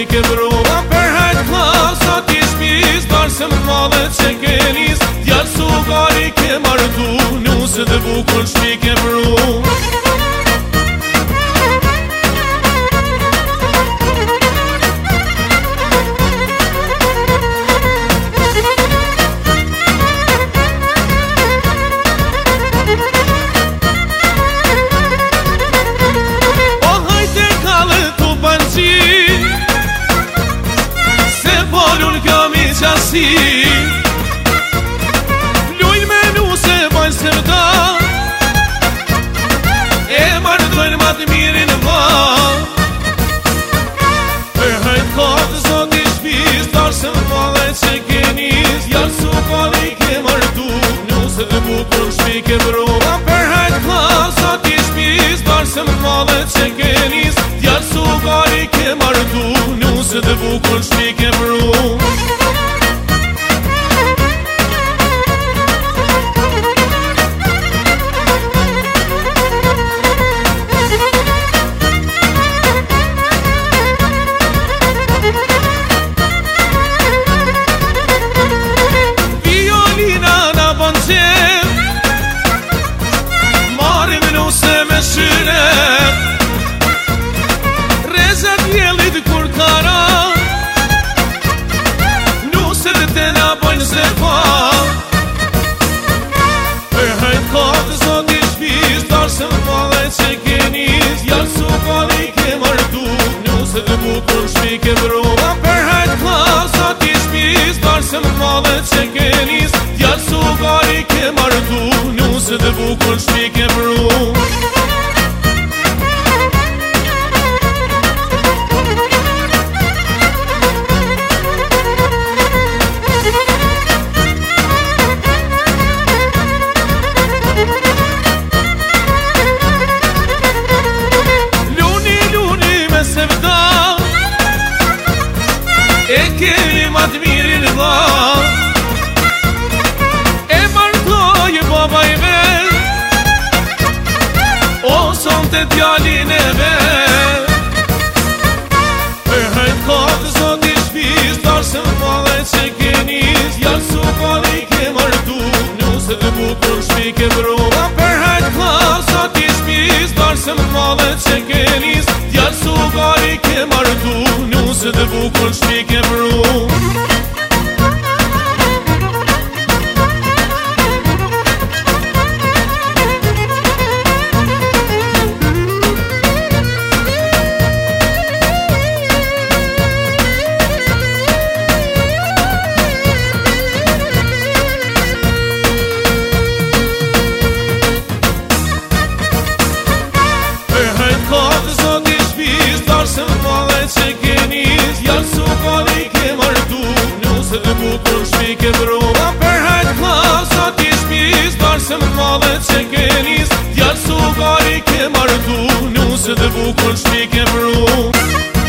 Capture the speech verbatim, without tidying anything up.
shpi ke vrua për hajt klasa ti shpis darë se më madhe që ke nis djallë sugari ke martu nuse dhe bukur shpi ke vrua qasi Lujnë me nuse bajnë se vda E mardojnë ma të mirin ma Për hajt katë zot i shpis Darë se më madhe që ke nis Jarë sukari ke martu Nuse dhe bukur shpi ke vrua Për hajt katë zot i shpis Darë se më madhe që ke nis Jarë sukari ke martu Nuse dhe bukur shpi ke vrua Rezat jellit kur kara Nuse dhe te na bojnë se fa Për hajt katë zot i shpis Darë se më madhe që ke nis Jarë sukari ke martu Nuse dhe bukur shpi ke vrua Për hajt katë zot i shpis Darë se më madhe që ke nis Jarë sukari ke martu Nuse dhe bukur shpi ke vrua E kemi ma të mirin dha E martoj baba i vet O son të djallin e vet Për hajt katë zot i shpis Darë se më madhe që ke nis Jarë sukari ke martu Nuse dhe bukur shpi ke vrua Për hajt katë zot i shpis Darë se më madhe që ke nis Jarë sukari ke martu Nuse dhe bukur shpi ke vrua Se më madhe që ke nis Jarë sukari ke martu Nuse dhe bukur shpi ke vrua Për hajt klasa ti shpis Darë se më madhe që ke nis Jarë sukari ke martu Nuse dhe bukur shpi ke vrua